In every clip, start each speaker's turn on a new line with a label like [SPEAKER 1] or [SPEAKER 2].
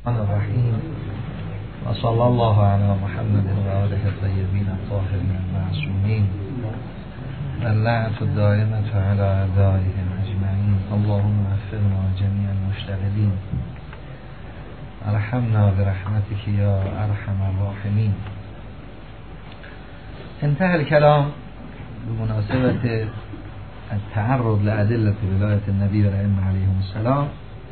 [SPEAKER 1] الرحیم و صلی الله علی محمد و آله الطیبین الطاهرین المعصومین اللعنة الدائمة علی اعدائهم اجمعین اللهم وفقنا جمیع المشتغلین ارحمنا برحمتك یا ارحم الراحمین. انتهى الكلام بمناسبة التعرض لأدلة ولاية النبي والأئمة عليهم السلام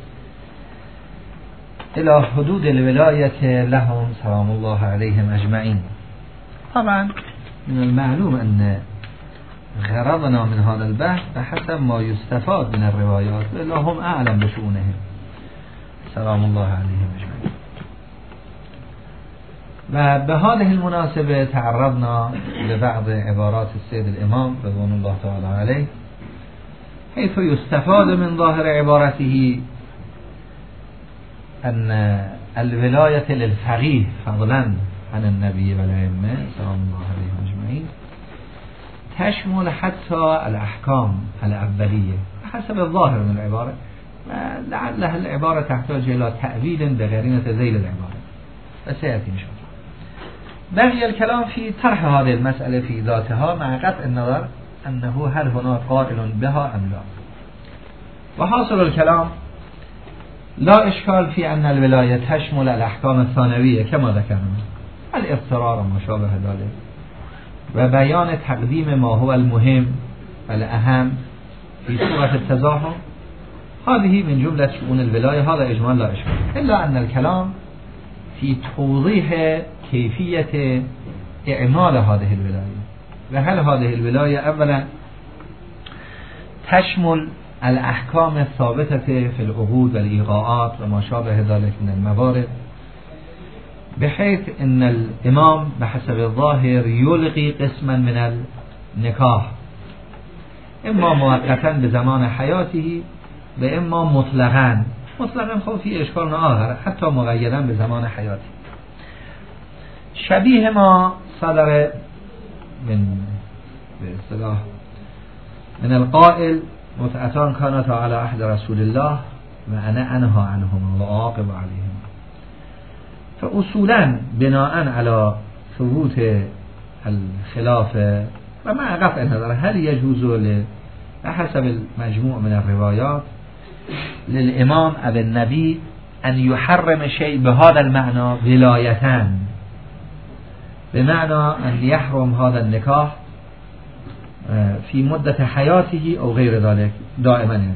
[SPEAKER 1] إلى حدود الولاية لهم سلام الله عليهم أجمعين. طبعا من المعلوم أن غرضنا من هذا البحث بحسب ما يستفاد من الروايات وإلا هم أعلم بشؤونهم سلام الله عليهم أجمعين. وبهذه المناسبة تعرضنا لبعض عبارات السيد الإمام رضوان الله تعالى عليه حيث يستفاد من ظاهر عبارته أن الولاية للفقيه فضلا عن النبي والأئمة سلام الله عليهم أجمعين تشمل حتى الأحكام الأولية حسب الظاهر من العبارة، لعلها العبارة تحتاج إلى تأويل بقرينة ذيل العبارة وسيأتي إن شاء الله. بقي الكلام في طرح هذه المسألة في ذاتها مع قطع النظر أنه هل هناك قائل بها أم لا. وحاصل الكلام لا إشكال في أن الولاية تشمل الأحكام الثانوية كما ذكرنا الاضطرار وما شابه ذلك وبيان تقديم ما هو المهم والأهم في صورة التزاحم، هذه من جملة شؤون الولاية، هذا إجمال لا إشكال، إلا أن الكلام في توضيح كيفية إعمال هذه الولاية وهل هذه الولاية أولا تشمل الأحكام الثابتة في العقود والإيقاعات وما شابه ذلك من الموارد بحيث أن الإمام بحسب الظاهر يلغي قسما من النكاح إما مؤقتا بزمان حياته وإما مطلقا خب في إشكال آخر حتى مقيدا بزمان حياته، شبيه ما صدر من باصطلاح من القائل متعتان كانت على عهد رسول الله وأنا أنهى عنهم وأعاقب عليهم. فأصولا بناء على ثبوت الخلافة ومع قطع النظر هل يجوز بحسب المجموع من الروايات للإمام أو النبي أن يحرم شيء بهذا المعنى ولاية، بمعنى أن يحرم هذا النكاح في مدة حياته أو غير ذلك دائما يعني.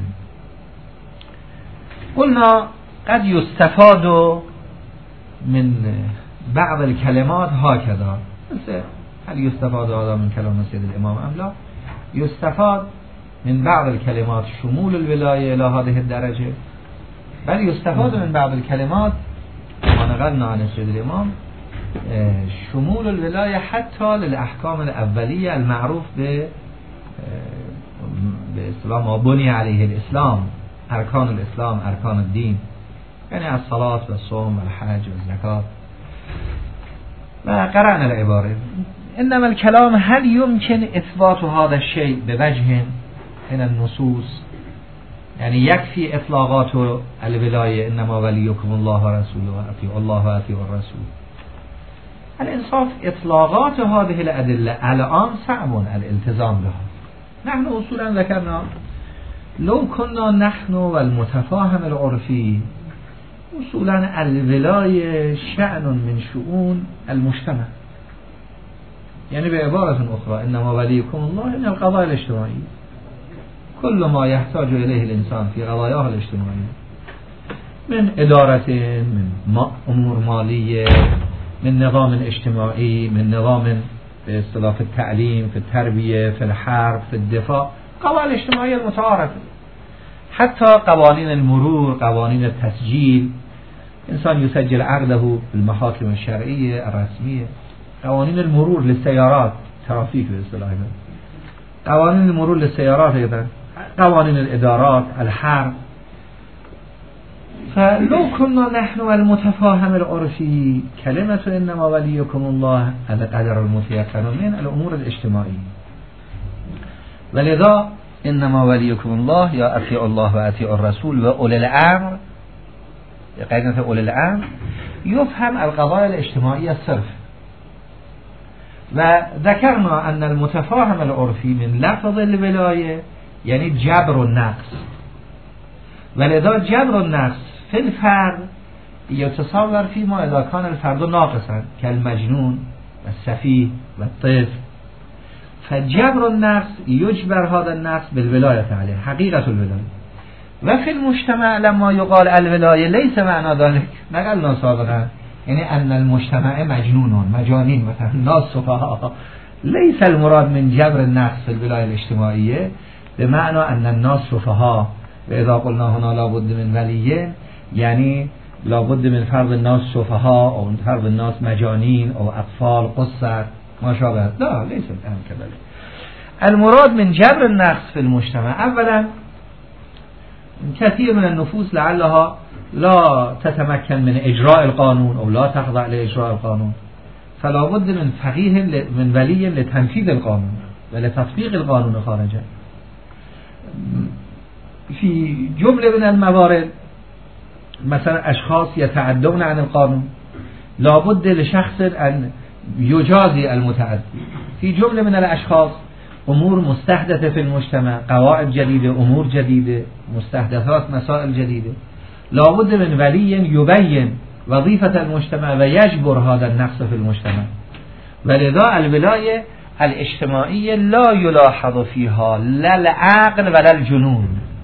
[SPEAKER 1] قلنا قد يستفاد من بعض الكلمات هكذا، هل يستفاد هذا من كلام سيد الإمام أم لا؟ يستفاد من بعض الكلمات شمول الولاية إلى هذه الدرجة، بل يستفاد من بعض الكلمات ما نقلنا عن سيد الإمام شمول الولاية حتى للأحكام الأولية المعروف باصطلاح ما بني عليه الإسلام، أركان الإسلام أركان الدين، يعني الصلاة والصوم والحج والزكاة وقرأنا العبارة. إنما الكلام هل يمكن إثبات هذا الشيء بوجه من النصوص، يعني يكفي إطلاقات الولاية إنما وليكم الله ورسوله وأطيعوا الله وأطيعوا الرسول. الإنصاف إطلاقات هذه الأدلة الآن صعب الالتزام بها. نحن أصولا ذكرنا لو كنا نحن والمتفاهم العرفي أصولا الولاية شأن من شؤون المجتمع، يعني بعبارة أخرى إنما وليكم الله من القضايا الاجتماعية، كل ما يحتاج إليه الإنسان في قضاياه الاجتماعية من إدارة، من أمور مالية، من نظام اجتماعي، من نظام باصطلاح في التعليم، في التربية، في الحرب، في الدفاع، قضايا الاجتماعية المتعارفة، حتى قوانين المرور، قوانين التسجيل، إنسان يسجل عقده بالمحاكم الشرعية الرسمية، قوانين المرور للسيارات ترافيك باصطلاح، قوانين المرور للسيارات أيضا، قوانين الإدارات، الحرب. فلو كنا نحن والمتفاهم العرفي كلمة إنما وليكم الله هذا قدر المتيقن من الأمور الاجتماعية، ولذا إنما وليكم الله يا أطيعوا الله وأطيعوا الرسول وأولي الأمر قرینه اول الامر یفهم القضايا الاجتماعی صرف و ذکرنا ان المتفاهم العرفی من لفظ الولایه یعنی جبر و نقص ولذا جبر و نقص فی الفرد یتصور فی ما اذا کان الفرد ناقصا کالمجنون و السفیه و الطفل فجبر النقص یجبر هذا النقص بالولایه علیه حقیقت الولایه و فی المجتمع لما یقال الولایه لیس معنی ذلك نقلنا سابقا یعنی ان المجتمع مجنون مجانین مثلا ناس سفها لیس المراد من جبر النقص في الولایه الاجتماعیه بمعنى ان الناس سفها و اذا قلنا هنا لابد من ولیه یعنی لابد من فرض الناس سفها او فرض الناس مجانین او اطفال قصر ما شابه لا ليس الامر كذلك المراد من جبر النقص في المجتمع اولا كثير من النفوس لعلها لا تتمكن من اجراء القانون او لا تخضع لاجراء القانون فلا بد من فقيه من ولي لتنفيذ القانون ولتطبيق القانون خارجا في جمله من الموارد مثلا اشخاص يتعدون عن القانون لابد لشخص ان يجازي المتعدي في جمله من الاشخاص امور مستحدثه في المجتمع قواعد جديده امور جديده مستحدثات مسائل جديده لابد من ولي يبين وظيفه المجتمع ويجبر هذا النقص في المجتمع ولذا الولايه الاجتماعيه لا يلاحظ فيها لا العقل ولا الجنون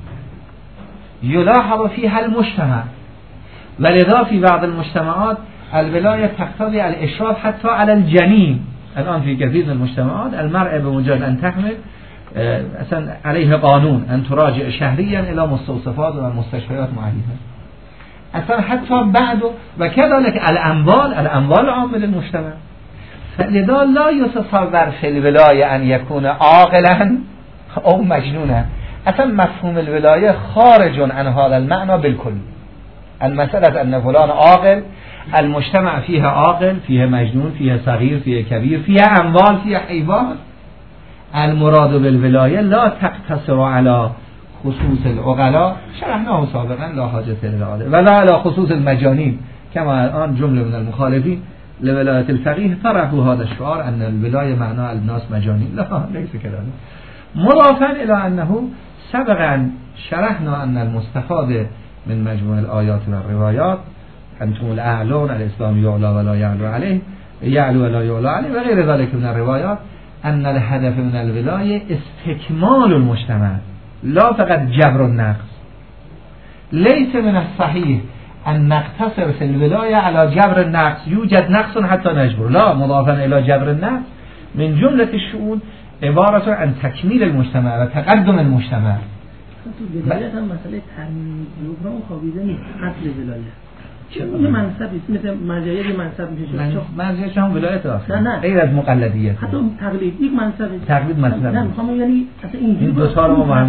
[SPEAKER 1] يلاحظ فيها المجتمع ولذا في بعض المجتمعات الولاية تقتضي الإشراف حتى على الجنين الآن في كثير من المجتمعات المرأة بمجرد أن تحمل أصلا عليه قانون أن تراجع شهريا إلى مستوصفات ومستشفيات معينة أصلا حتى بعد وكذلك الأموال عامل المجتمع فلذا لا يتصور في الولاية أن يكون عاقلا أو مجنونا اصلا مفهوم الولايه خارج عن هذا المعنى بالكل المسألة أن فلان عاقل المجتمع فيها عاقل فيها مجنون فيها صغير فيها كبير فيها أموال فيها حيوان المراد بالولاية لا تقتصر على خصوص العقلاء شرحناه سابقا لا حاجة لذلك ولا على خصوص المجانين كما الآن جملة من المخالفين لولاية الفقيه طرحوا هذا الشعار أن الولاية معناه الناس مجانين لا ليس كذلك مضافا إلى أنه سبقا شرحنا أن المستفاد من مجموع الآيات والروايات أنتم الأعلون الإسلام يعلى ولا يعلو عليه يعلو ولا يعلى عليه وغير ذلك من الروايات أن الهدف من الولاية استكمال المجتمع لا فقط جبر النقص ليس من الصحيح أن نقتصر في الولاية على جبر النقص يوجد نقص حتى نجبر لا مضافا إلى جبر النقص من جملة الشؤون عبارة عن تكميل المجتمع وتقدم المجتمع
[SPEAKER 2] ولایت هم مسئله جبران خوابیده نیست اصل ولایت یه منصبی مثل مرجعیت منصب میشه
[SPEAKER 1] مرجعیت هم ولایت آخر
[SPEAKER 2] نه
[SPEAKER 1] غیر از مقلدیت
[SPEAKER 2] حتی تقلید یک منصبی
[SPEAKER 1] تقلید منصب
[SPEAKER 2] نه میخوام یعنی اصلا این
[SPEAKER 1] دو تا رو ما با هم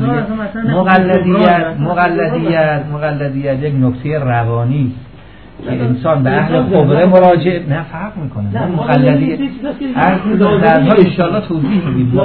[SPEAKER 1] مقلدیت یک نکته روانی که انسان به اهل خبره مراجعه نه فرق میکنه مقلدیت درها انشاءالله توضیح میدیم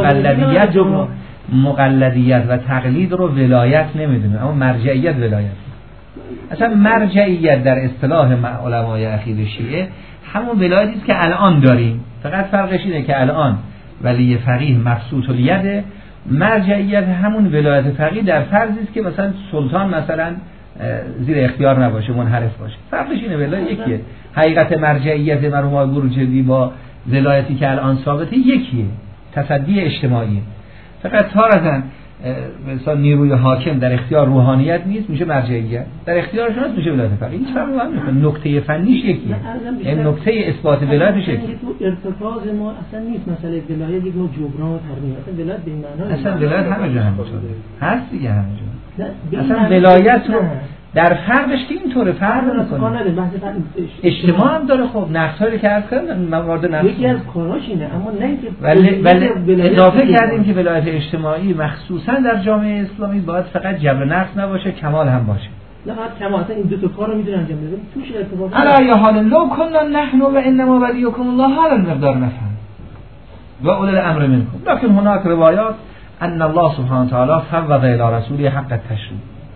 [SPEAKER 1] مقلدیت و تقلید رو ولایت نمیدونه اما مرجعیت ولایت اصلا مرجعیت در اصطلاح علمای عقیده شیعه همون ولایتی است که الان داریم فقط فرقش اینه که الان ولی فقیه مبسوط الید مرجعیت همون ولایت فقیه در فرضی است که مثلا سلطان مثلا زیر اختیار نباشه منحرف باشه فرقش اینه ولایت یکیه حقیقت مرجعیت مرحوم بروجردی با ولایتی که الان ثابته یکیه تصدی اجتماعی فقط تارزن مثلا نیروی حاکم در اختیار روحانیت نیست میشه مرجعیت در اختیارشون هست میشه ولایت فقیه هیچ فرقی نمیکنه نکته فنیش یکیه این نکته اثبات ولایتش یکیه
[SPEAKER 2] تو ارتکاز ما اصلا نیست مسئله ولایت یک نوع جبران و تربیت اصلا ولایت به این معنی
[SPEAKER 1] اصلا ولایت همه جا همینطوره هست دیگه همه جا اصلا ولایت رو در فرقش که اینطوره فرق نمیکنه اجتماع هم داره خب نقصایی که عرض کردم موارد نقص
[SPEAKER 2] یکی از کاراش اینه اما نه اینکه
[SPEAKER 1] ولی اضافه کردیم که ولایت اجتماعی مخصوصا در جامعه اسلامی باید فقط جبر نقص نباشه کمال هم باشه
[SPEAKER 2] نه فقط کمال این دو تا کار رو میدونن انجام بدن توش ارتباط
[SPEAKER 1] علی حال لو كنا نحن و انما وليكم الله هذا المقدار نفهم و اولي الامر منكم لكن هناك روايات ان الله سبحانه وتعالى فوض الى رسوله حق التشريع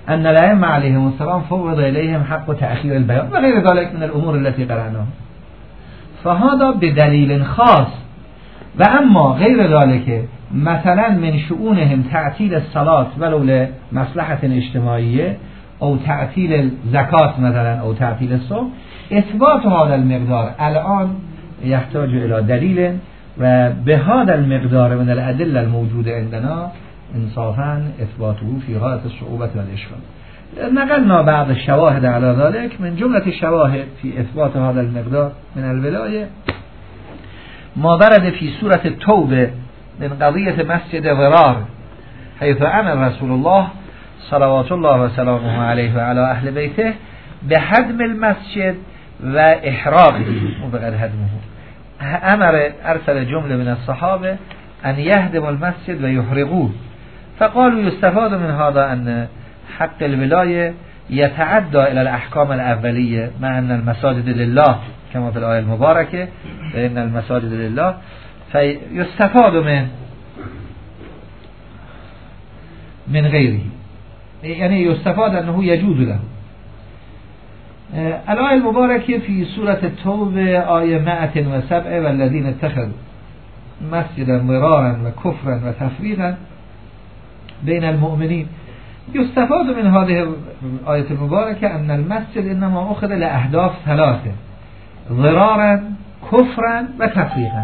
[SPEAKER 1] ان الائمه علیهم السلام فوض الیهم حق تأخیر البیان و غیر ذلك من الامور التي قرأناها فهذا بدلیل خاص و اما غیر ذلك مثلا من شؤونهم تعطیل الصلاة ولو لمصلحة اجتماعیه او تعطیل الزکات مثلا او تعطیل الصوم اثبات هذا المقدار الان يحتاج الى دلیل و به هذا المقدار من الادله الموجوده عندنا انصافا اثباته في غاية الصعوبة والاشكال. نقلنا بعض الشواهد على ذلك من جملة الشواهد في اثبات هذا المقدار من الولاية ما ورد في سورة التوبة من قضية مسجد ضرار حيث امر رسول الله صلوات الله وسلامه عليه وعلى اهل بيته بهدم المسجد و احراقه وبغير هدمه. ارسل جمله من الصحابه ان يهدم المسجد و يحرقوه فقالوا يستفاد من هذا ان حق الولايه يتعدى الى الاحكام الاوليه مع ان المساجد لله كما في الايه المباركه فان المساجد لله فيستفاد من غيره يعني يستفاد انه يجوز له. الآية المباركة في سورة التوبة آية 107 والذين اتخذوا مسجدا ضرارا وكفرا وتفريقا بين المؤمنين يستفاد من هذه الآية المباركة أن المسجد إنما أخذ لأهداف ثلاثة ضرارا كفرا وتفريقا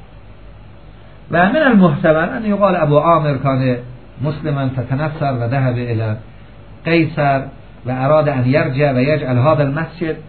[SPEAKER 1] ومن المحتمل أن يقال أبو عامر كان مسلما فتنصر وذهب إلى قيصر وأراد أن يرجع ويجعل هذا المسجد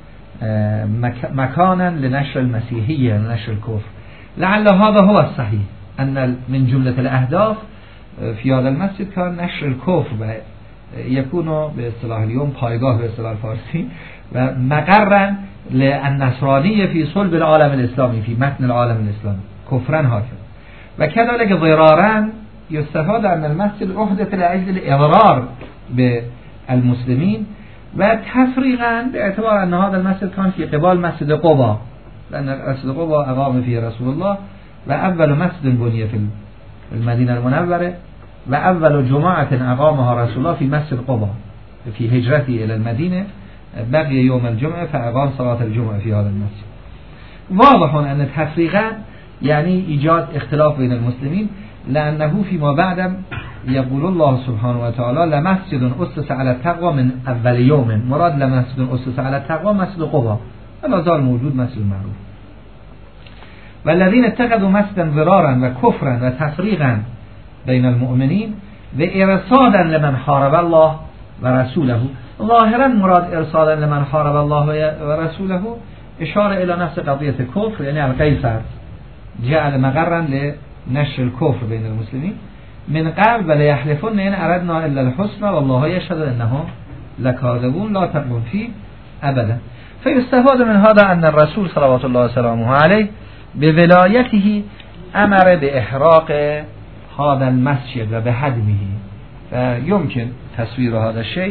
[SPEAKER 1] مكانا لنشر المسيحية لنشر الكفر لعل هذا هو الصحيح أن من جملة الأهداف في هذا المسجد كان نشر الكفر ويكون باصطلاح اليوم پایگاه باصطلاح الفارسي ومقرا للنصرانية في صلب العالم الإسلامي في متن العالم الإسلامي كفرا هكذا وكذلك ضرارا يستفاد أن المسجد أحدث لأجل الإضرار بالمسلمين وتفريقا باعتبار أن هذا المسجد كان في قبال مسجد قباء لأن مسجد قباء أقام فيه رسول الله وأول مسجد بني في المدينة المنورة وأول جماعة أقامها رسول الله في مسجد قباء في هجرته إلى المدينة بقي يوم الجمعة فأقام صلاة الجمعة في هذا المسجد. واضح أن تفريقا يعني إيجاد اختلاف بين المسلمين لأنه فيما بعد يقول الله سبحانه وتعالى لمسجد أسس على التقوى من أول يوم مراد لمسجد أسس على التقوى مسجد قباء ولا زال موجود مسجد معروف والذين اتخذوا مسجدا ضرارا وكفرا وتفريقا بين المؤمنين وإرصادا لمن حارب الله ورسوله ظاهرا مراد إرصادا لمن حارب الله ورسوله إشارة إلى نفس قضية الكفر يعني القيصر جعل مقرا لنشر الكفر بين المسلمين من قبل ولا يحلفون إن أردنا إلا الحسنى والله يشهد أنهم لكاذبون لا تقوم فيه أبدا. فيستفاد من هذا أن الرسول صلوات الله وسلامه عليه بولايته أمر بإحراق هذا المسجد وبهدمه فيمكن تصوير هذا الشيء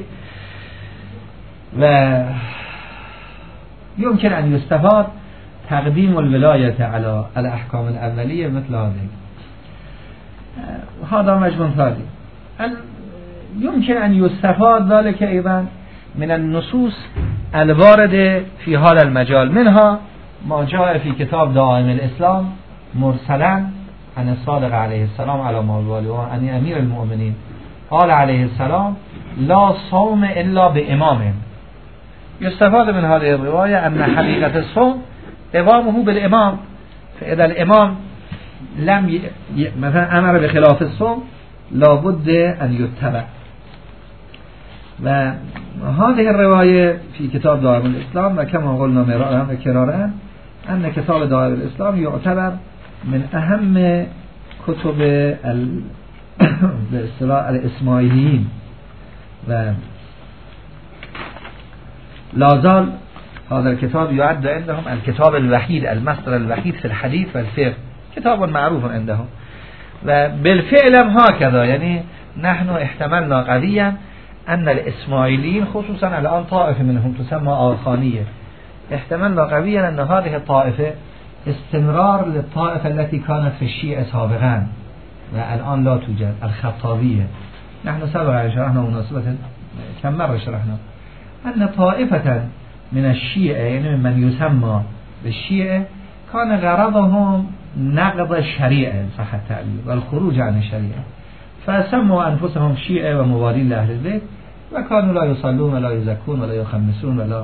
[SPEAKER 1] ويمكن أن يستفاد تقديم الولاية على الأحكام الأولية مثل هذا مجموع ثاني. يمكن أن يستفاد ذلك أيضا من النصوص الواردة في هذا المجال منها ما جاء في كتاب دعائم الإسلام مرسلا عن الصادق عليه السلام على ما والوالي عن أمير المؤمنين قال عليه السلام لا صوم إلا بإمام. يستفاد من هذه الرواية أن حقيقة الصوم إمامه بالإمام فإذا الإمام لم مثلا أمر بخلاف الصوم لابد أن يتبع. وهذه الرواية في كتاب دعائم الإسلام وكما قلنا مرارا وكرارا أن كتاب دعائم الإسلام يعتبر من أهم كتب الإسماعيليين و لازال هذا الكتاب يعد عندهم الكتاب الوحيد المصدر الوحيد في الحديث والفقه كتاب معروف عندهم وبالفعل هكذا يعني نحن احتملنا قويا أن الإسماعيليين خصوصا الآن طائفة منهم تسمى آخانية احتملنا قويا أن هذه الطائفة استمرار للطائفة التي كانت في الشيعة سابقا والآن لا توجد الخطابية. نحن سبق شرحنا مناسبة كم مرة شرحنا أن طائفة من الشيعة يعني من يسمى بالشيعة كان غرضهم نقض الشريعة صح التعبير والخروج عن الشريعة، فسموا أنفسهم شيعة وموالين لأهل البيت، وكانوا لا يصلون ولا يزكون ولا يخمسون ولا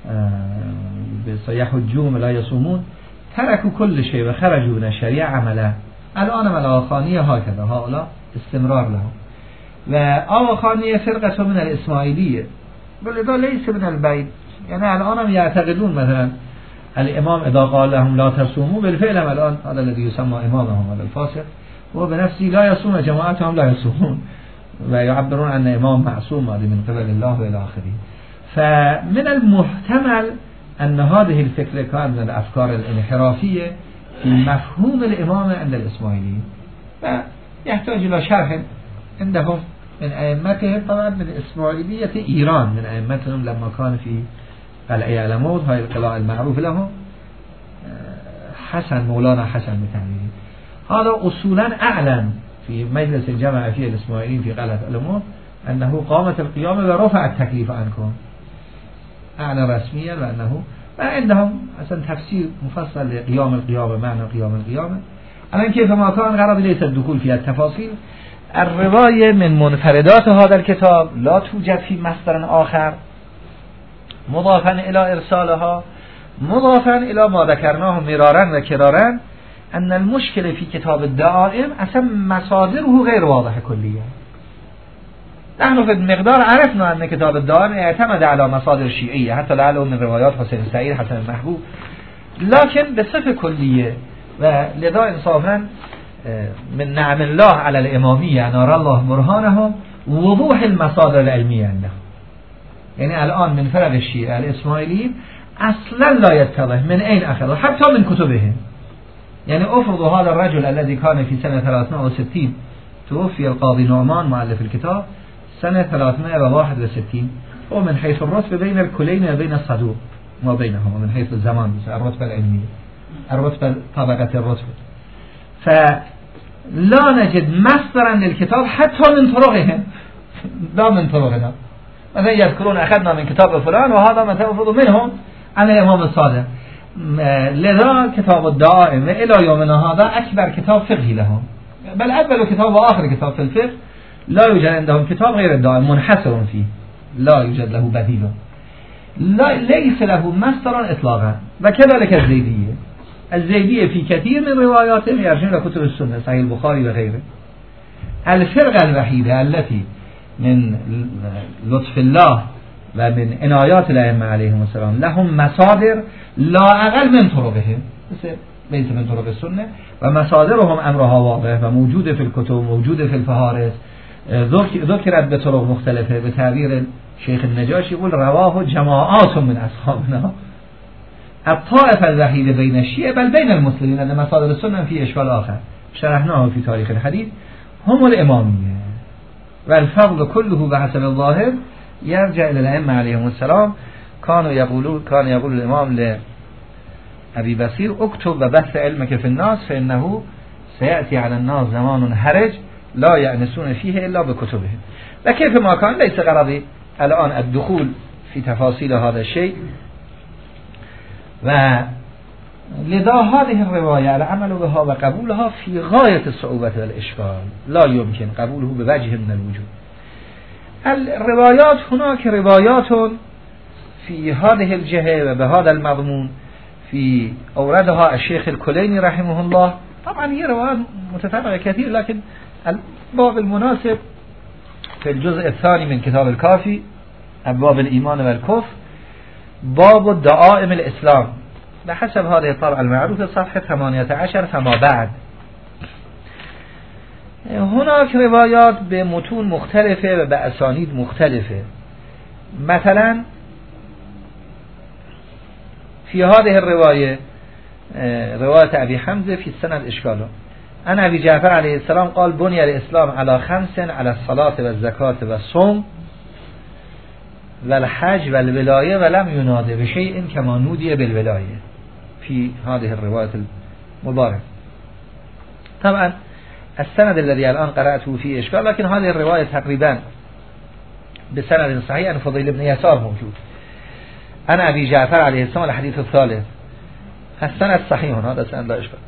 [SPEAKER 1] يحجون ولا يصومون، تركوا كل شيء وخرجوا من الشريعة عملا. الآن ملاخانية هكذا هؤلاء استمرار لهم. وآخانية فرقة من الإسماعيلية ولذا ليس من البيت، يعني الآن يعتقدون مثلا الإمام إذا قال لهم لا تصوموا بالفعل الآن هذا الذي يسمى إمامهم هذا الفاسق هو بنفسه لا يصوم، جماعتهم لا يصومون ويعبرون أن إمام معصوم من قبل الله وإلى آخره. فمن المحتمل أن هذه الفكرة كانت من الأفكار الانحرافية في مفهوم الإمامة عند الإسماعيليين، ويحتاج إلى شرح عندهم من أئمتهم، طبعا من إسماعيلية إيران، من أئمتهم لما كان في قلعة يعلمود هاي القلاع المعروف لهم حسن مولانا حسن بتعبيره، هذا أصولا أعلن في مجلس الجمع فيه الإسماعيليين في قلعة يعلمود أنه قامت القيامة ورفع التكليف عنكم، أعلن رسميا وأنه عندهم أصلا تفسير مفصل لقيام القيامة، معنى قيام القيامة. الآن كيف ما كان غرض ليس الدخول في التفاصيل. الرواية من منفردات هذا الكتاب لا توجد في مصدر آخر مضافا إلى إرسالها، مضافا إلى ما ذكرناه مرارا وكرارا أن المشكلة في كتاب الدعائم أصلا مصادره غير واضحة كليا. نحن في المقدار عرفنا أن كتاب الدعائم اعتمد على مصادر شيعية حتى لعله من روايات حسين سعيد حسن المحبوب، لكن بصفة كلية، ولذا إنصافا من نعم الله على الإمامية نرى الله برهانهم وضوح المصادر العلمية عندهم. يعني الآن من فرق الشيعة الإسماعيليين أصلا لا يتضح من أين أخذوا حتى من كتبهم. يعني أفرض هذا الرجل الذي كان في سنة 360 توفي القاضي نعمان مؤلف الكتاب سنة 361، ومن حيث الرتبة بين الكلين وبين الصدوق ما بينهما من حيث الزمان الرتبة العلمية الرتبة طبقة الرتبة، فلا نجد مصدرا للكتاب حتى من طرقهم لا من طرقنا. مثلا يذكرون أخذنا من كتاب فلان وهذا مثلا أفرض منهم عن الإمام الصادق. لذا كتاب الدعائم إلى يومنا هذا أكبر كتاب فقهي لهم، بل أول كتاب وآخر كتاب في الفقه لا يوجد عندهم كتاب غير الدعائم منحصر فيه، لا يوجد له بديل، ليس له مصدر إطلاقا. وكذلك الزيدية في كثير من رواياتهم يرجعون إلى كتب السنة صحيح البخاري وغيره. الفرقة الوحيدة التي من لطف الله ومن عنايات الأئمة عليهم السلام لهم مصادر لا أقل من طرقهم ليس من طرق السنة، ومصادرهم أمرها واضح وموجودة في الكتب موجودة في الفهارس، ذكرت بطرق مختلفة. بتعبير شيخ النجاشي يقول رواه جماعات من أصحابنا. الطائفة الوحيدة بين الشيعة بل بين المسلمين أن مصادر السنة في إشكال آخر شرحناه في تاريخ الحديث هم الإمامية، والفضل كله بحسب الظاهر يرجع إلى الأئمة عليهم السلام. كان يقول الإمام لأبي بصير اكتب وبث علمك في الناس فإنه سيأتي على الناس زمان هرج لا يأنسون فيه إلا بكتبهم. وكيف ما كان ليس غرضي الآن الدخول في تفاصيل هذا الشيء، ولذا هذه الرواية العمل بها وقبولها في غاية الصعوبة والإشكال، لا يمكن قبوله بوجه من الوجود. الروايات هناك روايات في هذه الجهة وبهذا المضمون في أوردها الشيخ الكليني رحمه الله. طبعا هي روايات متفرقة كثير، لكن الباب المناسب في الجزء الثاني من كتاب الكافي أبواب الإيمان والكفر باب الدعائم الإسلام بحسب هذه الطبعة المعروفة صفحة 18 فما بعد. هناك روايات بمتون مختلفة و بأسانيد مختلفة. مثلا في هذه الرواية رواية أبي حمزة في السند إشكاله أن أبي جعفر عليه السلام قال بني الإسلام على 5 على الصلاة والزكاة والصوم والحج والولاية ولم ينادى بشيء كما نودي بالولاية في هذه الرواية المباركة. طبعا السند الذي الآن قرأته فيه إشكال، لكن هذه الرواية تقريبا به سند صحیح عن فضیل بن یسار موجود. انا ابی جعفر علیه السلام الحدیث الثالث حسن الصحیح هذا سند لا يشبه.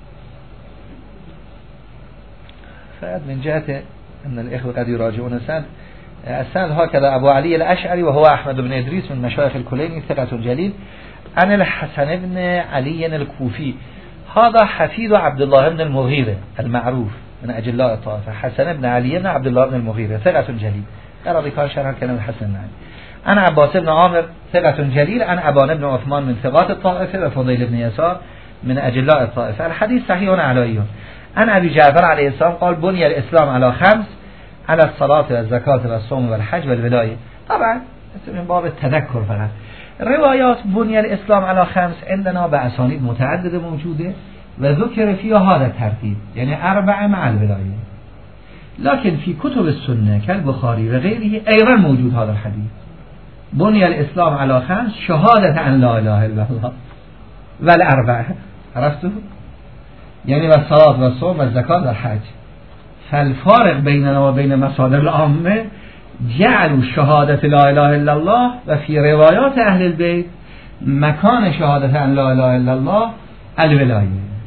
[SPEAKER 1] فقط من جهة ان الاخوه قد يراجعون السند هكذا ابو علي الاشعري وهو احمد بن ادريس من مشايخ الكليني ثقة جليل عن الحسن بن علي الكوفي هذا حفيد عبد الله بن المغيرة المعروف من اجلاء الطائفة. حسن بن علي بن عبد الله بن المغيرة ثقة جليل قرأ ذكر شرح كلام الحسن بن علي. أنا عباس بن عامر ثقة جليل عن أبان بن عثمان من ثقات الطائفة وفضيل بن يسار من أجلاء الطائفة. الحديث صحيح علوي. أنا أبي جعفر عليه السلام قال بني الإسلام على 5 على الصلاة والزكاة والصوم والحج والولاية. طبعا من باب التذكر فقط. روايات بني الإسلام على 5 عندنا بأسانيد متعددة موجودة وذكر فيها هذا الترتيب يعني 4 مع الولاية. لكن في كتب السنة كالبخاري وغيره أيضا موجود هذا الحديث بني الإسلام على 5 شهادة أن لا إله إلا الله والأربعة. عرفتوا؟ يعني والصلاة والصوم والزكاة والحج. فالفارق بيننا وبين مصادر العامة جعلوا شهادة لا إله إلا الله وفي روايات أهل البيت مكان شهادة أن لا إله إلا الله الولاية.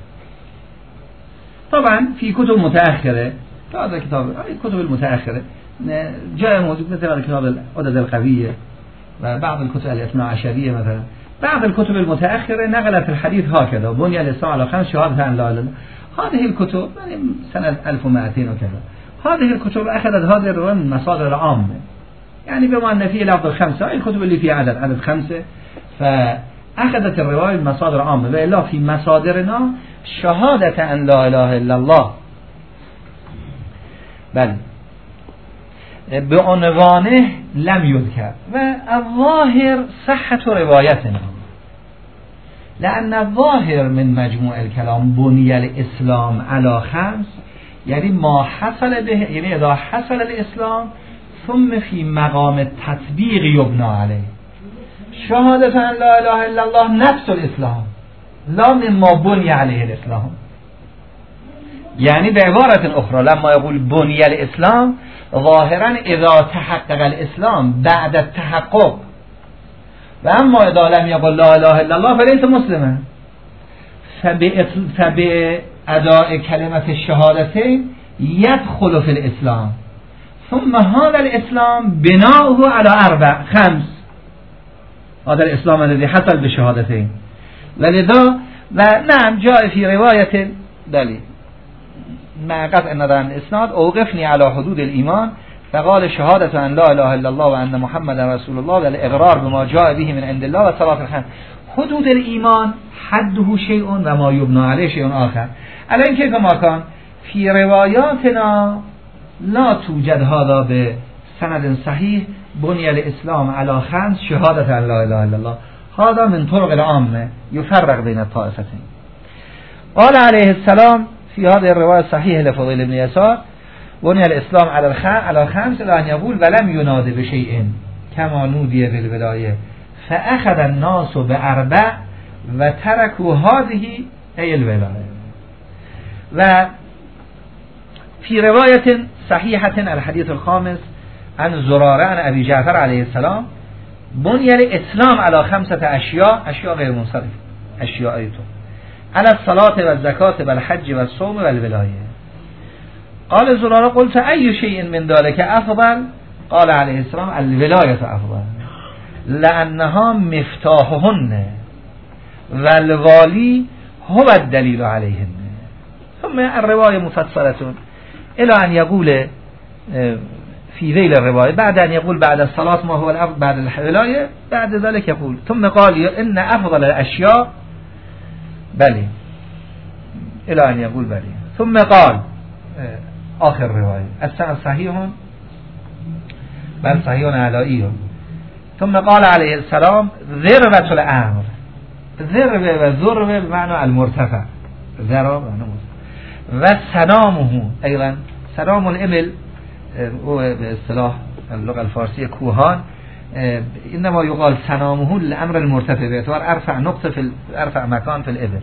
[SPEAKER 1] طبعا في كتب متأخرة هذا كتاب الكتب المتأخرة جاء موجود مثل كتاب العدد القوية وبعض الكتب الاثنا عشرية مثلا. بعض الكتب المتأخرة نقلت الحديث هكذا بني الإسلام على 5 شهادة أن لا إله إلا الله. هذه الكتب يعني سنة 1200 وكذا هذه الكتب أخذت هذه الرواية من مصادر العامة يعني بما أن فيه لفظ 5 الكتب اللي فيها عدد 5 فأخذت الرواية من مصادر عامة وإلا في مصادرنا شهادة أن لا إله إلا الله بل بعنوانه لم يذكر والظاهر صحة روايتنا لأن الظاهر من مجموع الكلام بني الإسلام على 5 يعني ما حصل به يعني إذا حصل الإسلام ثم في مقام التطبيق يبنى عليه شهادة أن لا إله إلا الله نفس الإسلام لا مما بني عليه الإسلام. يعني بعبارة أخرى لما يقول بني الإسلام ظاهرا إذا تحقق الإسلام بعد التحقق وأما إذا لم يقل لا إله إلا الله فليس مسلما فبأداء كلمة الشهادتين يدخل في الإسلام ثم هذا الإسلام بناؤه على 5 هذا الإسلام الذي حصل بالشهادتين. ولذا ونعم جاء في رواية دليل مع قطع النظر عن الإسناد أوقفني على حدود الإيمان فقال شهادة أن لا إله إلا الله وأن محمد رسول الله والإقرار بما جاء به من عند الله وصلاة الخمس. حدود الإيمان حده شيء وما يبنى عليه شيء آخر. الآن كيف ما كان في رواياتنا لا توجد هذا بسند صحيح بني الإسلام على 5 شهادة أن لا إله إلا الله. هذا من طرق العامة يفرق بين الطائفتين. قال عليه السلام في هذه الرواية الصحيحة لفضيل بن يسار بني الإسلام على 5 إلى أن يقول ولم ينادي بشيء كما نودي بالولاية فأخذ الناس ب4 وتركوا هذه أي الولاية. وفي رواية صحيحة الحديث الخامس عن زرارة عن أبي جعفر عليه السلام بني الإسلام على 5 أشياء غير منصرف أشياء أيضا على الصلاة والزكاة والحج والصوم والولاية. قال زرارة قلت أي شيء من ذلك أفضل؟ قال عليه السلام الولاية أفضل لأنها مفتاحهن والوالي هو الدليل عليهن. ثم الرواية مفصلة إلى أن يقول في ذيل الرواية بعد أن يقول بعد الصلاة ما هو الأفضل بعد الولاية بعد ذلك يقول ثم قال إن أفضل الأشياء بلي إلى أن يقول بلي ثم قال آخر رواية السند صحيح بل صحيح علائي ثم قال عليه السلام ذروة الأمر ذروة وذروة بمعنى المرتفع ذروة بمعنى وسنامه أيضا سنام الإبل هو باصطلاح اللغة الفارسية كوهان إنما يقال سنامه الأمر المرتفع باعتبار أرفع نقطة في أرفع مكان في الإبل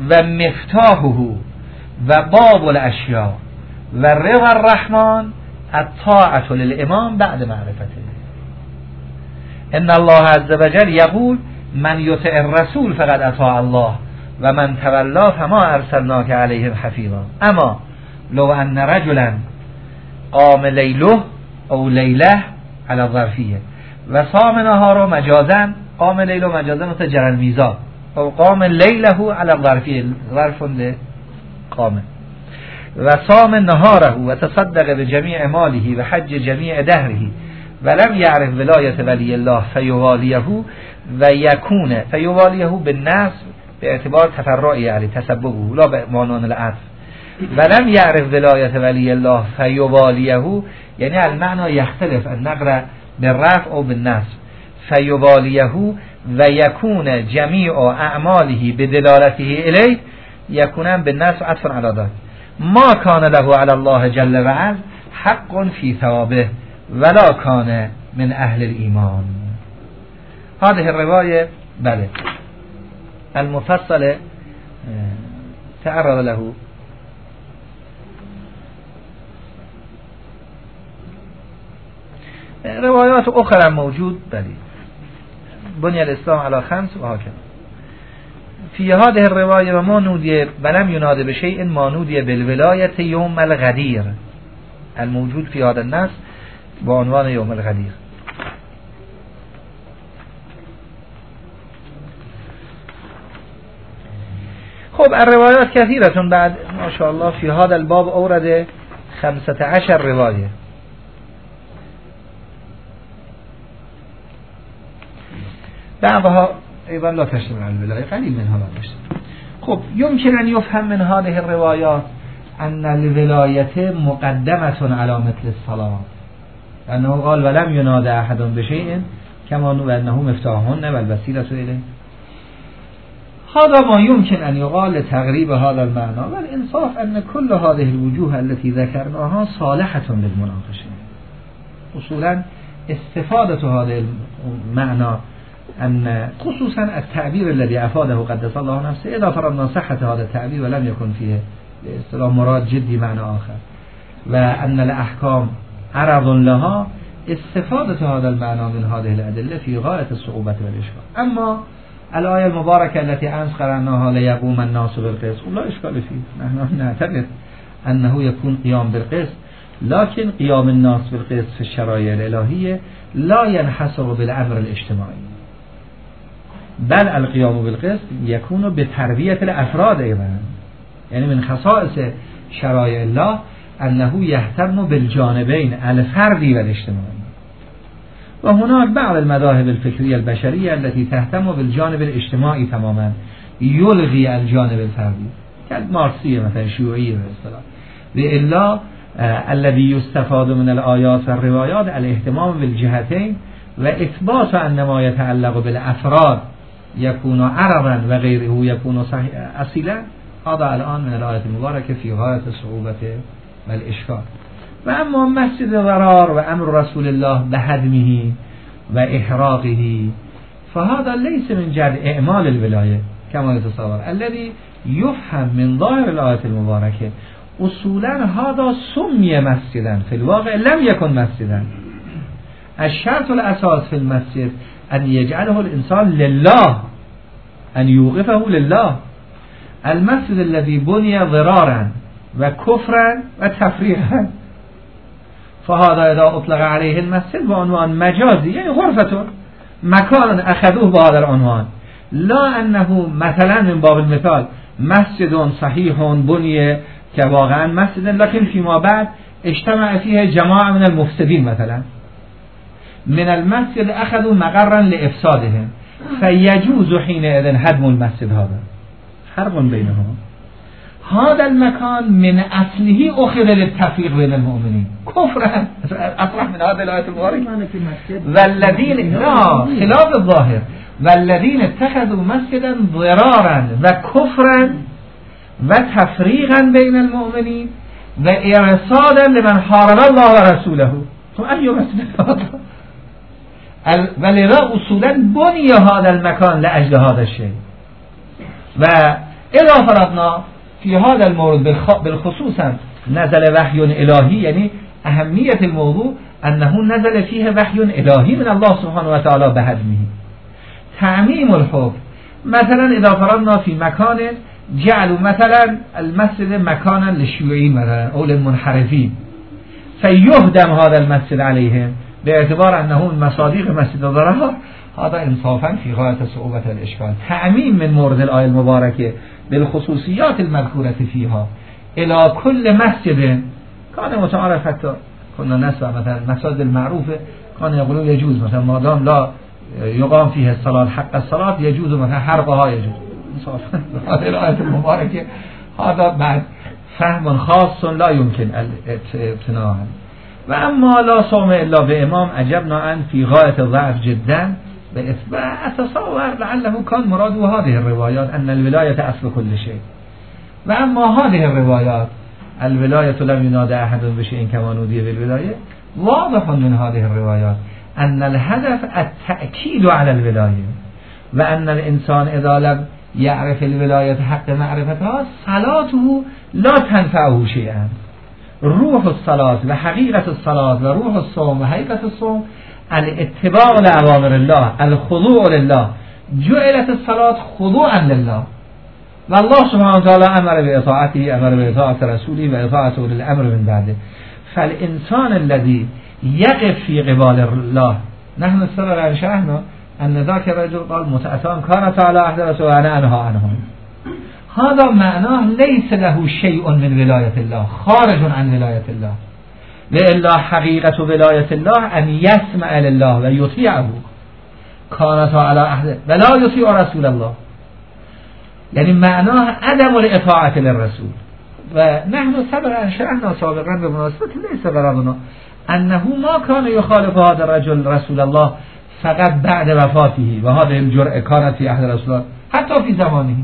[SPEAKER 1] ومفتاحه وباب الأشياء ورضا الرحمن الطاعة للامام بعد معرفته. ان الله عز وجل یقول من یطع الرسول فقد اطاع الله و من تولا فما ارسلناک علیهم حفیظا. اما لو ان رجلا قام لیله او لیله علی الظرفیه و صام نهاره مجازا، قام لیله مجازا مثل جر المیزان، او قام لیله علی الظرفیه ظرف لقام، و صام نهاره و تصدق بجمیع ماله و حج جمیع دهره ولم یعرف ولایت ولی الله فیوالیه و یکون فیوالیه بالنصب به اعتبار تفرعی علی تسببه لا به مانون العطف، ولم یعرف ولایت ولی الله فیوالیه یعنی المعنى یختلف النقر بالرفع او بالنصب، فیوالیه و یکون جمیع اعماله بدلالته الیه یکونن بالنصب عطف علی ذلك ما کان له علی الله جل و عز حق فی ثوابه ولا کان من اهل الایمان. هذه الرواية بله المفصل تعرض له روايات أخرى موجود بله بني الإسلام على 5 وهكذا. في هذه الرواية وما نودي ولم يناد بشيء ما نودي بالولاية يوم الغدير الموجود في هذا النص بعنوان يوم الغدير. خب الروايات كثيرة بعد ما شاء الله في هذا الباب أورد 15 رواية. بعضها أيضا لا تشتمل على الولاية قليل منها لا تشتمل. خب يمكن أن يفهم من هذه الروايات أن الولاية مقدمة على مثل الصلاة لأنه قال ولم ينادى أحد بشيء كما أنه مفتاحهن والوسيلة إليه. هذا ما يمكن أن يقال لتغريب هذا المعنى، والإنصاف أن كل هذه الوجوه التي ذكرناها صالحة للمناقشة. أصولا استفادة هذا المعنى أن خصوصا التعبير الذي أفاده قدس الله نفسه إذا فرضنا صحة هذا التعبير ولم يكن فيه باصطلاح مراد جدي معنى آخر، وأن الأحكام عرض لها، استفادة هذا المعنى من هذه الأدلة في غاية الصعوبة والإشكال. أما الآية المباركة التي أمس قرأناها ليقوم الناس بالقسط لا إشكال فيه، نحن نعتقد أنه يكون قيام بالقسط، لكن قيام الناس بالقسط في الشرائع الإلهية لا ينحصر بالأمر الاجتماعي، بل القيام بالقسط يكون بتربية الأفراد أيضا. يعني من خصائص شرائع الله أنه يهتم بالجانبين الفردي والاجتماعي. وهناك بعض المذاهب الفكرية البشرية التي تهتم بالجانب الاجتماعي تماما يلغي الجانب الفردي كالماركسية مثلا شيوعية بالاصطلاح. وإلا الذي يستفاد من الآيات والروايات الاهتمام بالجهتين وإثبات أن ما يتعلق بالأفراد يكون عرضا وغيره يكون أصيلا. هذا الآن من الآية المباركة في غاية الصعوبة والإشكال. وأما مسجد ضرار وأمر رسول الله بهدمه وإحراقه فهذا ليس من جد إعمال الولاية كما يتصور. الذي يفهم من ظاهر الآية المباركة أصولا هذا سمي مسجدا، في الواقع لم يكن مسجدا. الشرط الأساس في المسجد أن يجعله الإنسان لله، أن يوقفه لله. المسجد الذي بني ضرارا وكفرا وتفريقا فهذا إذا أطلق عليه المسجد بعنوان مجازي، يعني غرفة مكان أخذوه بهذا العنوان، لا أنه مثلا من باب المثال مسجد صحيح بني كواقعا مسجد لكن فيما بعد اجتمع فيه جماعة من المفسدين مثلا من المسجد أخذوا مقرا لإفسادهم فيجوز حينئذ هدم المسجد. هذا حرب بينهم. هذا المكان من أصله أخذ للتفريق بين المؤمنين كفرا أصرح من هذا الآية المباركة. والذين لا خلاف الظاهر والذين اتخذوا مسجدا ضرارا وكفرا وتفريقا بين المؤمنين وإرصادا لمن حارب الله ورسوله. أي مسجد ولذا أصولا بني هذا المكان لأجل هذا الشيء. وإذا فرضنا في هذا المورد بالخصوصا نزل وحي إلهي، يعني اهمیت الموضوع انه نزل فيه وحی الهی من الله سبحانه و تعالی بهدمه. تعمیم الحكم مثلا اذا فرضنا في مكان جعلوا مثلا المسجد مكانا للشيوعيين مثلا او للمنحرفين فيهدم هذا المسجد عليهم باعتبار انه من مصادیق مسجد الضرر، هذا انصافا في غاية صعوبة الاشكال. تعمیم من مورد الآية المباركة بالخصوصيات المذكورة فيها الى كل مسجد كان متعارف، حتى كنا نسمع مثلا مساجد المعروفة كان يقولون يجوز مثلا ما دام لا يقام فيه الصلاة حق الصلاة يجوز مثلا حرقها يجوز. هذه الآية المباركة هذا بعد فهم خاص لا يمكن الابتناء عنه. و اما لا صوم الا بامام عجبنا عن في غاية الضعف جدا أتصور لعله كان مراد هذه الروايات أن الولاية أصل كل شيء. و اما هذه الروايات الولاية لم يناد أحد بشيء كما نودي بالولاية، واضح من هذه الروايات أن الهدف التأكيد على الولاية، وأن الإنسان إذا لم يعرف الولاية حق معرفتها صلاته لا تنفعه شيئا. روح الصلاة وحقيقة الصلاة وروح الصوم وحقيقة الصوم الاتباع لأوامر الله، الخضوع لله. جعلت الصلاة خضوعا لله، والله سبحانه وتعالى أمر بإطاعته، أمر بإطاعة رسوله وإطاعة أولي الأمر من بعده. فالإنسان الذي يقف في قبال الله، نحن السبب عن شأنه أن ذاك الرجل قال متأثام كانت على أحد رسول أنا أنهى عنهم، هذا معناه ليس له شيء من ولاية الله، خارج عن ولاية الله. لإلا حقيقة ولاية الله أن يسمع لله ويطيعه، كانت على أحد ولا يطيع رسول الله، يعني معناه عدم الإطاعة للرسول. ونحن سبق شرحنا سابقا بمناسبة ليس غرضنا أنه ما كان يخالف هذا الرجل رسول الله فقط بعد وفاته، وهذه الجرأة كانت في أحد رسول الله حتى في زمانه.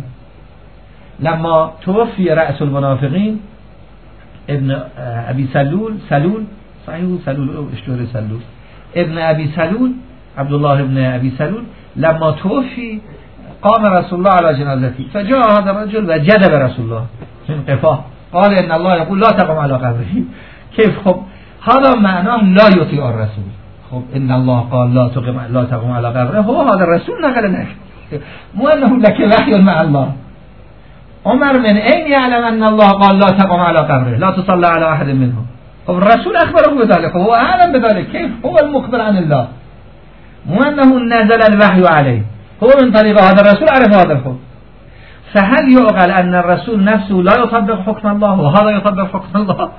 [SPEAKER 1] لما توفي رأس المنافقين ابن أبي سلول صحيح سلول اشتهر سلول ابن أبي سلول عبد الله ابن أبي سلول، لما توفي قام رسول الله على جنازته فجاء هذا الرجل وجدب رسول الله من قفاه قال إن الله يقول لا تقم على قبره. كيف؟ خب هذا معناه لا يطيع الرسول. خب إن الله قال لا تقم على قبره، هو هذا الرسول نقل لك مو أنه لك وحي مع الله. عمر من أين يعلم أن الله قال لا تقم على قبره لا تصلى على أحد منهم؟ خب الرسول أخبره بذلك، هو أعلم بذلك. كيف هو المخبر عن الله؟ مو أنه نزل الوحي عليه، هو من طريق هذا الرسول عرف هذا الحكم. فهل يعقل أن الرسول نفسه لا يطبق حكم الله وهذا يطبق حكم الله؟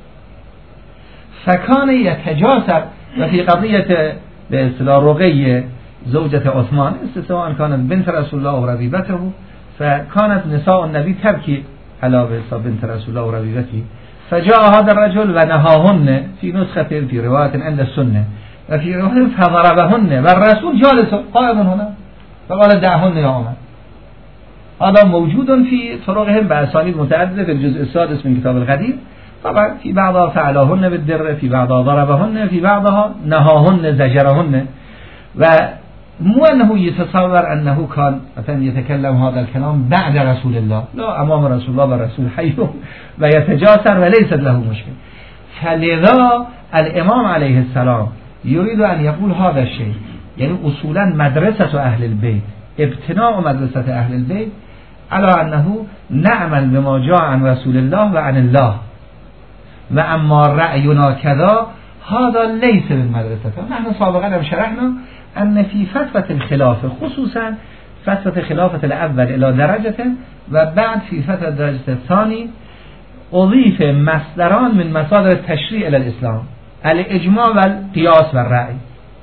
[SPEAKER 1] فكان يتجاسر. وفي قضية باصطلاح رقية زوجة عثمان سواء كانت بنت رسول الله وربيبته، فكانت نساء النبي تبكي على بنت رسول الله وربيبته، فجاء هذا الرجل ونهاهن في نسخة في رواية عند السنة وفي رواية فضربهن والرسول جالس قائم هنا فقال دعهن يا عمر. هذا موجود في طرقهم بأسانيد متعددة في الجزء السادس من كتاب الغدير. طبعا في بعضها فعلهن بالدر، في بعضها ضربهن، في بعضها نهاهن زجرهن. ومو أنه يتصور أنه كان مثلا يتكلم هذا الكلام بعد رسول الله، لا، أمام رسول الله والرسول حي ويتجاسر وليست له مشكل. فلذا الإمام عليه السلام يريد أن يقول هذا الشيء، يعني أصولا مدرسة أهل البيت، ابتناء مدرسة أهل البيت على أنه نعمل بما جاء عن رسول الله وعن الله، وأما رأينا كذا هذا ليس من مدرسته. نحن سابقا هم شرحنا أن في فترة الخلافة خصوصا فترة خلافة الأول إلى درجة وبعد في فترة درجة الثاني أضيف مصدران من مصادر التشريع إلى الإسلام، الإجماع والقياس والرأي.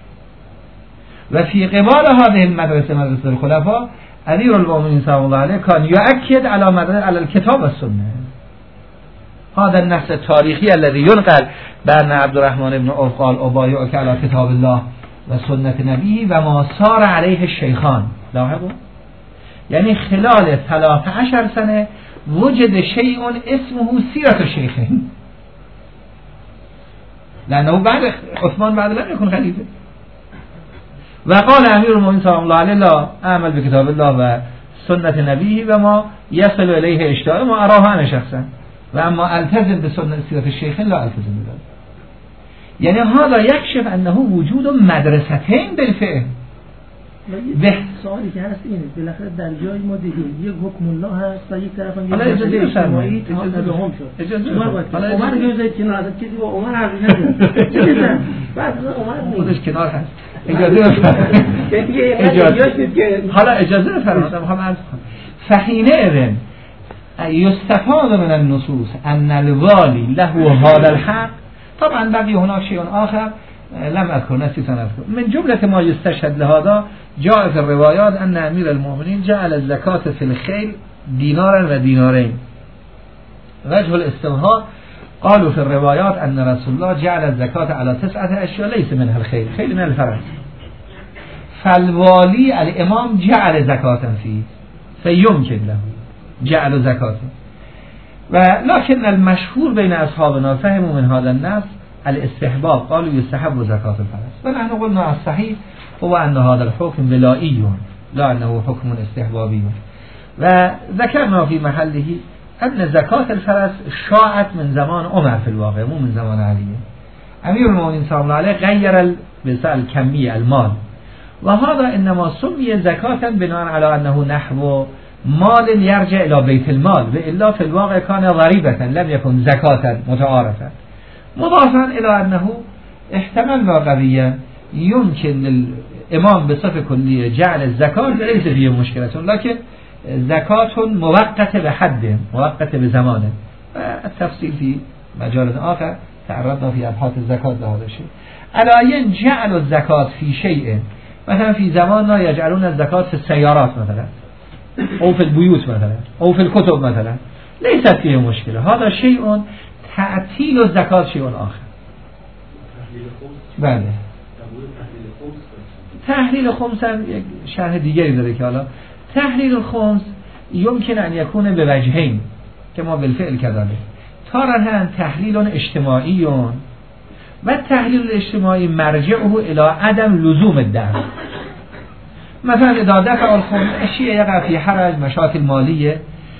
[SPEAKER 1] وفي قبال هذه المدرسة مدرسة الخلفاء أمير المؤمنين صلى الله عليه كان يؤكد على الكتاب والسنة. هذا النص التاريخي الذي ينقل بأن عبد الرحمن بن عوف قال أبايعك على كتاب الله وسنة نبيه وما صار عليه الشيخان. لاحظوا يعني خلال 13 سنة وجد شيء اسمه سيرة الشيخين، لأنه بعد عثمان بعد لم يكن خليفة. وقال أمير المؤمنين صلى الله عليه لا أعمل بكتاب الله وسنة نبيه وما يصل إليه اشتاء ما أراه أنا شخصا، وأما ألتزم بسنة سيرة الشيخين لا ألتزم بذلك. یعنی هذا یکشف انه وجود مدرستین بالفعل.
[SPEAKER 2] به سوالی که هست اینه بالاخره در جایی ما دیدیم یک حکم الله هست و یک طرف هم
[SPEAKER 1] حالا اجازه
[SPEAKER 2] اجتماعی تضاهم شد. عمر گوزه کنار از کسی با عمر حرفی نزد. بعد عمر
[SPEAKER 1] خودش کنار هست. اجازه بفرمایید. حالا اجازه بفرمایید هم عرض کنم. فحینه اذن یستفاد من النصوص ان الوالی له هذا الحق. طبعا بقي هناك شيء آخر لم أذكر نسيت أن أذكر. من جملة ما يستشهد لهذا جاء في الروايات أن أمير المؤمنين جعل الزكاة في الخيل دينارا ودينارين. وجه الاستظهار قالوا في الروايات أن رسول الله جعل الزكاة على 9 أشياء ليس منها الخيل، خيل من الفرس. فالوالي الإمام جعل زكاة فيه فيمكن له جعل زكاة. ولكن المشهور بين أصحابنا فهموا من هذا النص الاستحباب، قالوا يستحب زكاة الفرس. ونحن قلنا الصحيح هو أن هذا الحكم ولائي لا أنه حكم استحبابي. وذكرنا في محله أن زكاة الفرس شاعت من زمان عمر في الواقع مو من زمان علي. أمير المؤمنين صلى الله عليه غير الكمية المال، وهذا إنما سمي زكاة بناء على أنه نحو مال يرجع إلى بيت المال، وإلا في الواقع كان ضريبة لم يكن زكاة متعارفة. مضافا إلى أنه احتملنا قضية يمكن للإمام بصفة كلية جعل الزكاة ليس فيه مشكلة، لكن زكاة موقتة بحد موقتة بزمان. التفصيل في مجال آخر تعرضنا في أبحاث الزكاة لهذا الشيء. على جعل الزكاة في شيء مثلا في زماننا يجعلون الزكاة في السيارات مثلا أو في البيوت مثلا أو في الكتب مثلا ليست فيه مشكلة. هذا شيء تعطيل الزكاة شيء آخر. بله تحلیل خمس هم یک شرح دیگری داره که حالا تحلیل الخمس يمكن أن يكون بوجهين كما بالفعل كذلك. تارة تحلیل اجتماعي و التحلیل الاجتماعي مرجعه إلى عدم لزوم الدفع. مثلا إذا دفع الخمس الشيء يقع في حرج مشاكل مالية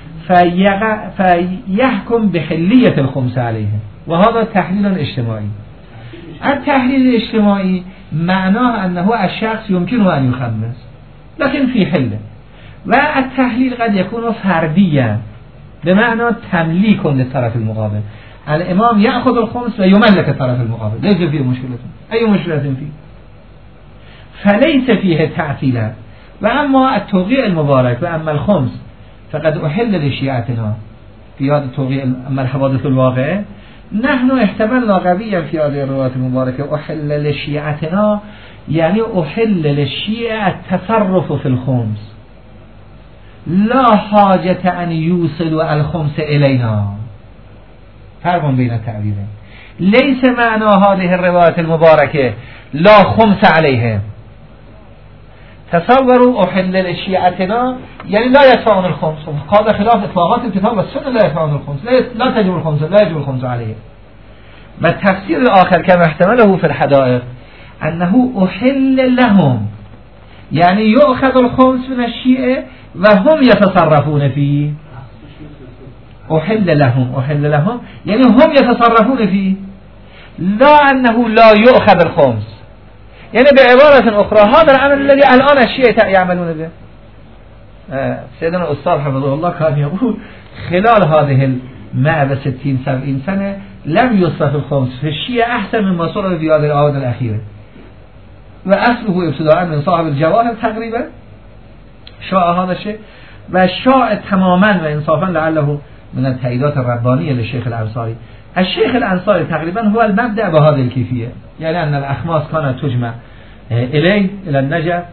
[SPEAKER 1] فيحكم بحلية الخمس عليه، وهذا تحلیل اجتماعي. التحلیل الاجتماعي معناه أنه الشخص يمكنه أن يخمس لكن في حله. والتحلیل قد يكون فرديا بمعنى تمليك للطرف المقابل. الإمام يأخذ الخمس ويملك الطرف المقابل ليس فيه مشكلة، أي مشكلة فيه، فليس فيه تعطيلا. وأما التوقيع المبارك وأما الخمس فقد أحل لشيعتنا في هذا التوقيع. أما الحوادث الواقعة نحن احتملنا قويا في هذه الروايات المباركة أحل لشيعتنا يعني أحل للشيعة التصرف في الخمس لا حاجة أن يوصلوا الخمس إلينا. فرق بين التعبيرين. ليس معنى هذه الروايات المباركة لا خمس عليهم. تصوروا أحل لشيعتنا يعني لا يدفعون الخمس، هذا خلاف إطلاقات الكتاب والسنة. لا يدفعون الخمس، لا تجب الخمس، لا يجب الخمس عليه. والتفسير الآخر كما احتمله في الحدائق أنه أحل لهم يعني يؤخذ الخمس من الشيعة وهم يتصرفون فيه. أحل لهم يعني هم يتصرفون فيه، لا أنه لا يؤخذ الخمس. يعني بعبارة أخرى هذا العمل الذي الآن الشيعة يعملون به. سيدنا الأستاذ حفظه الله كان يقول خلال هذه 160-70 سنة لم يصرف الخمس في الشيعة أحسن مما صرف في هذه الآونة الأخيرة. وأصله ابتداء من صاحب الجواهر تقريبا شاء هذا الشيء، وشاء تماما وإنصافا لعله من التأييدات الربانية للشيخ الأنصاري. الشيخ الأنصاري تقريبا هو المبدأ بهذه الكيفية، يعني أن الأخماس كانت تجمع إلى النجف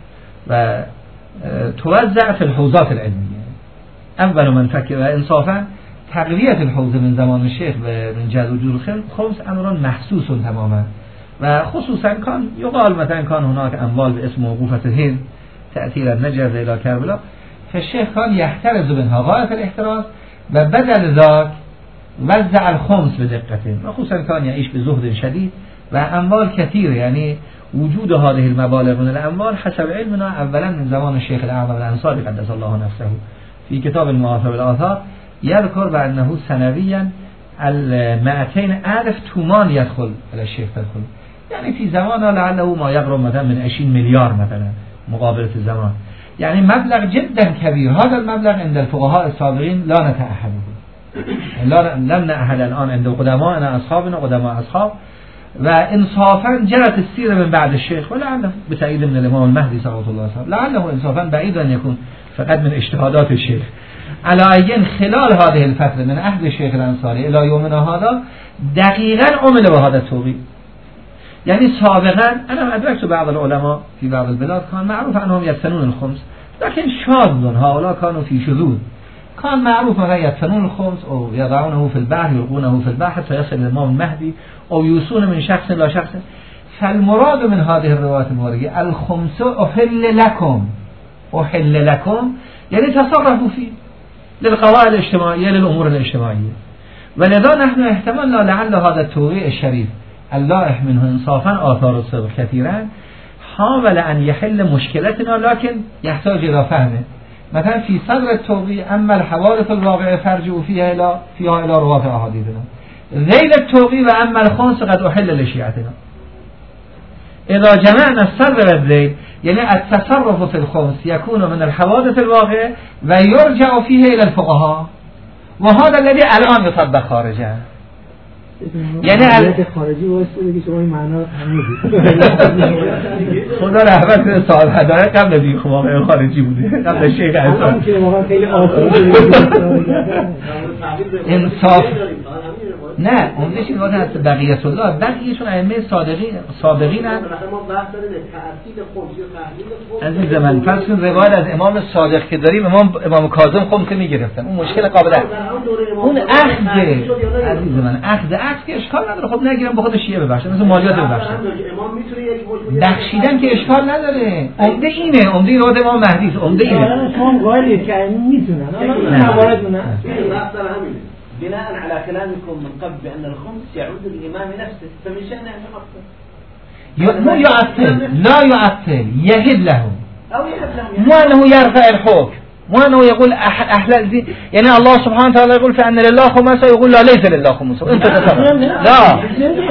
[SPEAKER 1] وتوزع في الحوزات العلمية. أول من فكر إنصافا تقوية الحوزة من زمان الشيخ من جهة وجود الخمس أمر محسوس تماما. وخصوصا كان يقال مثلا كان هناك أموال باسم موقوفة الهند تأتي إلى النجف إلى كربلاء، فالشيخ كان يحترز منها غاية الاحتراز وبدل ذاك وزع الخمس بدقة. وخصوصا كان يعيش بزهد شديد وأموال كثيرة، يعني وجود هذه المبالغ من الأموال حسب علمنا أولا من زمان الشيخ الأعظم الأنصاري قدس الله نفسه في كتاب المعاصر بالآثار يذكر بأنه سنويا 200,000 تومان يدخل على الشيخ تدخل. يعني في زمان لعله ما يقرب مثلا من 20 مليار مثلا مقابلة الزمان، يعني مبلغ جدا كبير. هذا المبلغ عند الفقهاء السابقين لا نتأهله، لم نأهل الآن عند قدماءنا أصحابنا قدماء أصحاب. وإنصافا جرت السيرة من بعد الشيخ، ولعله بتأييد من الإمام المهدي صلى الله عليه وسلم، لعله إنصافا بعيد أن يكون فقط من اجتهادات الشيخ. على أي خلال هذه الفترة من عهد الشيخ الأنصاري إلى يومنا هذا دقيقا عمل بهذا التوقيت. يعني سابقا أنا أدركت بعض العلماء في بعض البلاد كان معروف أنهم يدفنون الخمس، لكن شاذ هؤلاء كانوا في شذوذ. كان معروف أنهم يدفنون الخمس أو يضعونه في البحر يلقونه في البحر فيصل الإمام المهدي أو يوصون من شخص إلى شخص. فالمراد من هذه الروايات الموردة الخمس أحل لكم يعني تصرفوا فيه للقواعد الاجتماعية للأمور الاجتماعية. ولذا نحن احتملنا لعل هذا التوقيع الشريف اللائح منه انصافا آثار السابق كثيرا حاول أن يحل مشكلتنا، لكن يحتاج إلى فهمه. مثلا في صدر التوقيع أما الحوادث الواقعة فارجعوا فيها إلى رواة أحاديثنا، ذيل التوقيع وأما الخمس قد أحل لشيعتنا. إذا جمعنا الصدر والذيل يعني التصرف في الخمس يكون من الحوادث الواقعة ويرجع فيه إلى الفقهاء، وهذا الذي الآن يطبق خارجا. یعنی
[SPEAKER 2] خارجی واسه دیگه شما این معنا
[SPEAKER 1] خدا رحمت کنه صاحب هدایت قبل از این واقعه خارجی بوده، قبل شیخ حسن
[SPEAKER 2] که واقعا خیلی آسون
[SPEAKER 1] انصاف نه عمدش این واسه هست بقیه الله بقیهشون ائمه صادقین هم عزیز من. فرض کن روایت از امام صادق که داریم امام کاظم خمسه میگرفتن، اون مشکل قابل اون اخذه عزیز من اخذ که اشکال نداره. خب نگیرم به خود شیعه ببخشن مثل مالیات ببخشن، بخشیدن که اشکال نداره. عمده اینه، عمده روایت امام مهدی است، عمده اینه.
[SPEAKER 2] شما قائلی که میتونن موارد
[SPEAKER 3] بناء على كلامكم من قبل بأن الخمس يعود للإمام نفسه فمن شأنه أن يعطل
[SPEAKER 1] مو يعطل لا يعطل يهد له
[SPEAKER 3] أو يهد لهم
[SPEAKER 1] مو أنه يرفع الحكم، مو أنه يقول أحلال زين. يعني الله سبحانه وتعالى يقول فأن لله خمسة يقول لا ليس لله خمسة أنت تتصرف لا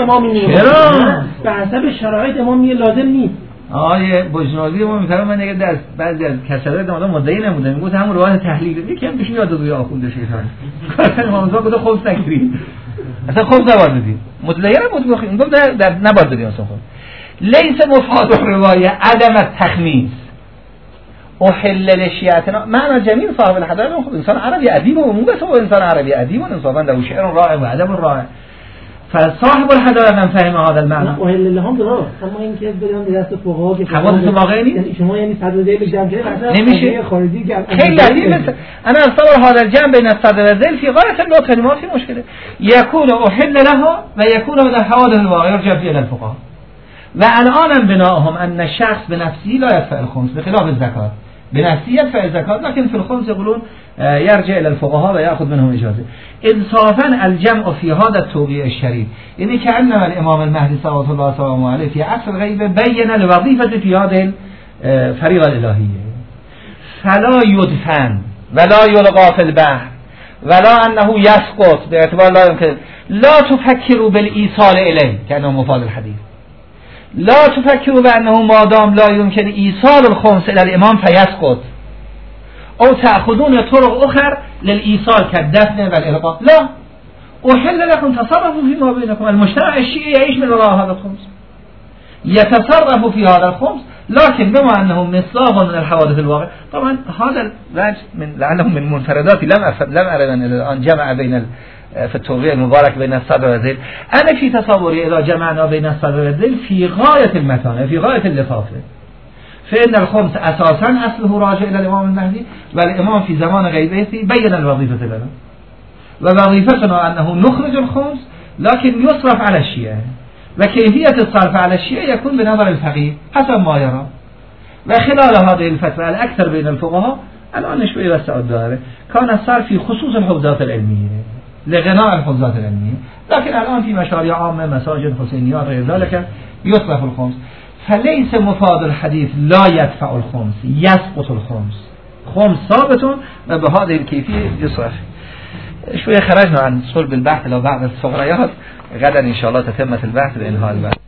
[SPEAKER 2] به حسب شرایط امامی لازم نیست.
[SPEAKER 1] آیه بجنازی ما میفهمه. من دیگه در بعضی از کسرات آدم مدعی نموده میگفت همون روایت تحلیل یکی هم بهش یاد روی آخونده شیطان امام زاده گفت خمس نگیری اصلا خمس نباید بدی مدعی نمود گفت در نباید بدی اصلا خمس. لیس مفاد الروایه عدم التخمیس احل لشیعتنا معنی جمیل صاحب الحدائق. خب انسان عربی ادیب و بس هو انسان عربی ادیب و انصافا له شعر رائع و ادب رائع. فصاحب الحدائق هم فهم هذا المعنى.
[SPEAKER 2] احل لهم درست، اما این که بدون دست فقها که
[SPEAKER 1] حوادث واقعی نیست.
[SPEAKER 2] شما یعنی صدر ذیل بجمع کنید
[SPEAKER 1] نمیشه
[SPEAKER 2] خارجی که
[SPEAKER 1] خیلی عجیبه. انا اصلا هذا الجمع بين الصدر والذيل في غايه اللطف ما في مشكله. يكون احل لها ويكون من الحوادث الواقعيه يرجع الى الفقهاء. والان بناءهم ان الشخص بنفسه لا يدفع الخمس بخلاف الزكاه. بنفسه يدفع الزكاه لكن في الخمس يقولون يرجع الى الفقهاء ويأخذ منهم اجازه. انصافا الجمع في هذا التوقيع الشريف يعني كأنما الامام المهدي صلى الله عليه في عصر الغيبه بين الوظيفه في هذه الفريضه الالهيه. فلا يدفن ولا يلقى في البحر ولا انه يسقط باعتبار لا تفكروا بالايصال اليه كانه مفاد الحديث. لا تفكروا بانه ما دام لا يمكن ايصال الخمس الى الامام فيسقط او تأخذون طرق اخر للايصال كالدفن والالقاء. لا احل لكم تصرفوا فيما بينكم. المجتمع الشيعي يعيش من وراء هذا الخمس يتصرف في هذا الخمس لكن بما انه مصداق من الحوادث الواقع. طبعا هذا الوجه من لعله من منفرداتي لم ارى ان الان جمع بين في التوقيع المبارك بين الصدر والذيل. انا في تصوري اذا جمعنا بين الصدر والذيل في غايه المتانه في غايه اللطافه. فإن الخمس أساسا أصله راجع إلى الإمام المهدي والإمام في زمان غيبته بين الوظيفة لنا ووظيفتنا أنه نخرج الخمس لكن يصرف على الشيعة وكيفية الصرف على الشيعة يكون بنظر الفقيه حسب ما يرى. وخلال هذه الفترة الأكثر بين الفقهاء الآن شوية بس الدائرة كان الصرف في خصوص الحوزات العلمية لغناء الحوزات العلمية، لكن الآن في مشاريع عامة مساجد حسينيات غير ذلك يصرف الخمس. فليس مفاد الحديث لا يدفع الخمس يسقط الخمس. خمس ثابت وبهذه الكيفية يصرف. شوية خرجنا عن صلب البحث لو بعض الصغريات غدا إن شاء الله تتمة البحث بإنهاء البحث.